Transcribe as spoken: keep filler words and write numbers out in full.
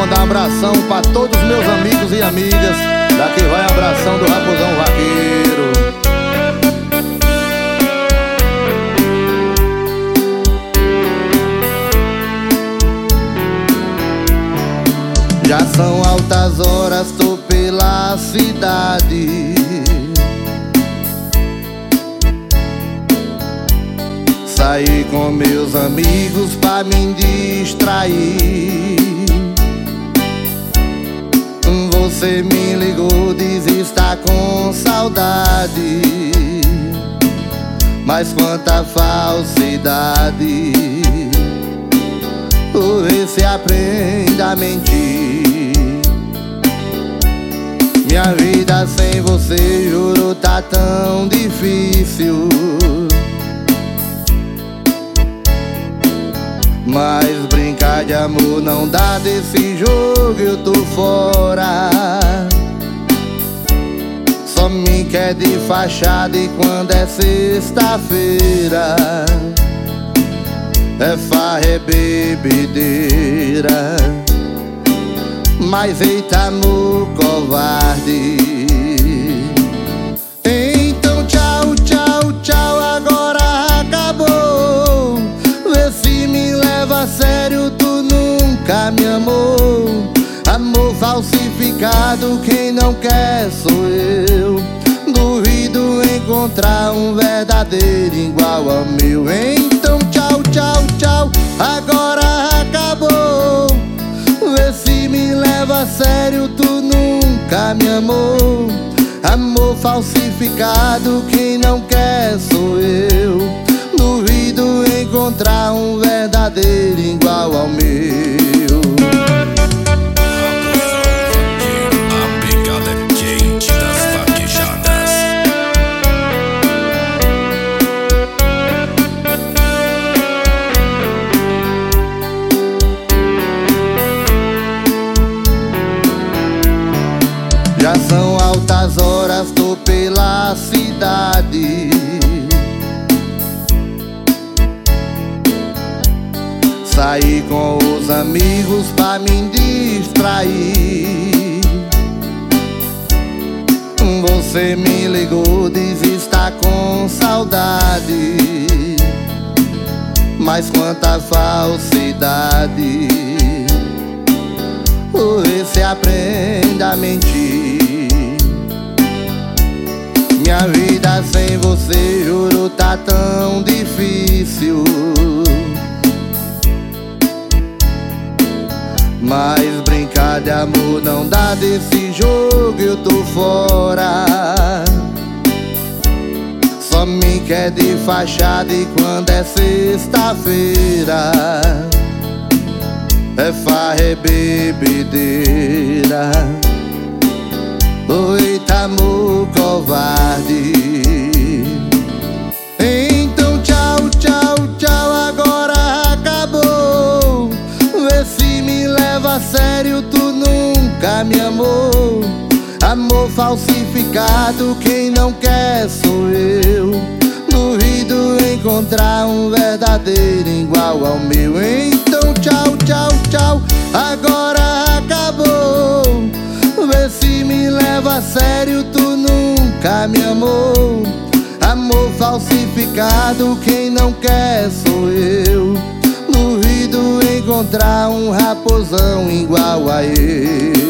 mandar um abração pra todos os meus amigos e amigas. Daqui vai um abração do Raposão Vaqueiro. Já são altas horas, tô pela cidade. Saí com meus amigos pra me distrair. Você me ligou, diz estar com saudade. Mas quanta falsidade. Por ver se aprende a mentir. Minha vida sem você, juro, tá tão difícil. Mas brincar de amor não dá, desse jogo eu tô fora. Só me quer de fachada e quando é sexta-feira é farra, é bebedeira. Mas eita, amor covarde. Então tchau, tchau, tchau, agora acabou. Vê se me leva a sério, tu nunca me amou. Amor falsificado, quem não quer sou eu. Duvido encontrar um verdadeiro igual ao meu. Então tchau, tchau, tchau, agora acabou. Vê se me leva a sério, tu nunca me amou. Amor falsificado, quem não quer sou eu. Duvido encontrar um verdadeiro igual ao meu. A pegada quente das vaquejadas. Já são altas horas, tô pela cidade. Saí com os amigos pra me distrair. Você me ligou, diz estar com saudade. Mas quanta falsidade. Por ver se aprende a mentir. Minha vida sem você, juro, tá tão difícil. Mas brincar de amor não dá, desse jogo eu tô fora. Só me quer de fachada e quando é sexta-feira é farra, é bebedeira. Eita, amor covarde. Então tchau, tchau, tchau, agora acabou. Vê se me leva a sério, tu nunca me amou. Amor falsificado, quem não quer sou eu. Duvido encontrar um verdadeiro igual ao meu. Então tchau, tchau, tchau, agora acabou. Vê se me leva a sério, tu nunca me amou. Amor falsificado, quem não quer sou eu. Duvido encontrar um raposão igual a eu.